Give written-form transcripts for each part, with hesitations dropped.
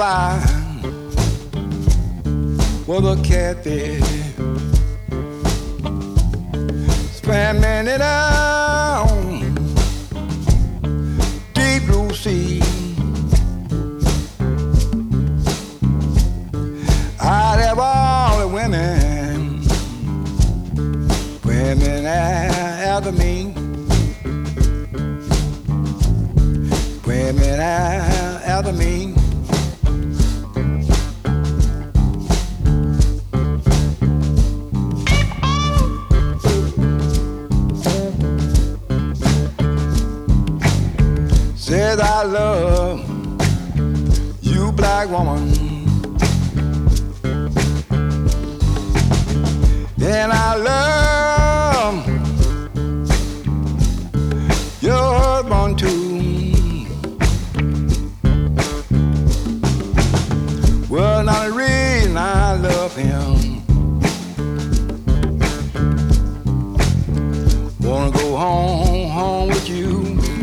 I was a catfish, swimming it down deep blue sea. I'd have all the women swimming after me, swimming after me. Says I love you, black woman, and I love your husband too. Well, not the reason I love him. Wanna go home with you.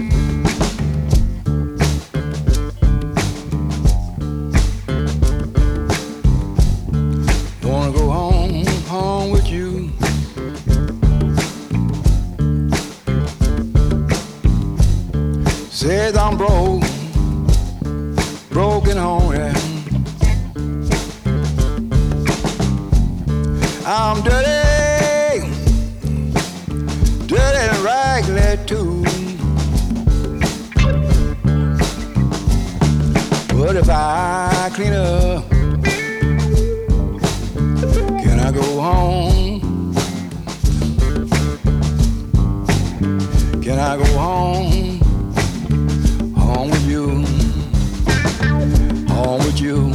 Wanna go home with you. Says I'm broken home, yeah. I'm dirty and raggedy too. But if I clean up, can I go home? Can I go home with you? Home with you.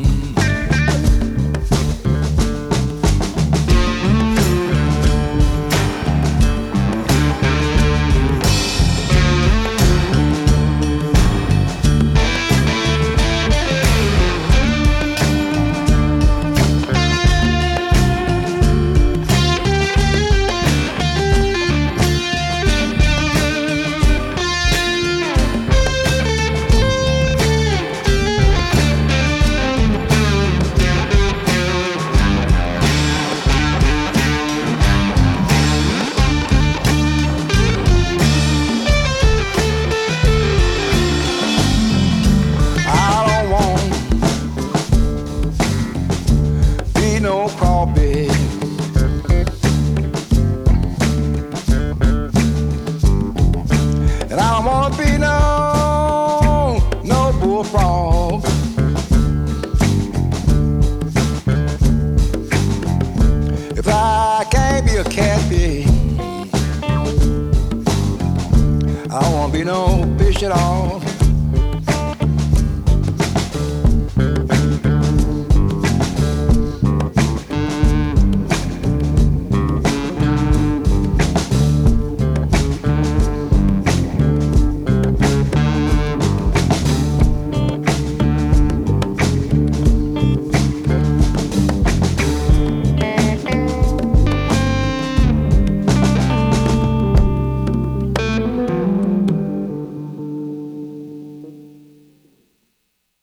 No crawfish, and I don't wanna be no bullfrog. If I can't be a catfish, I don't wanna be no fish at all.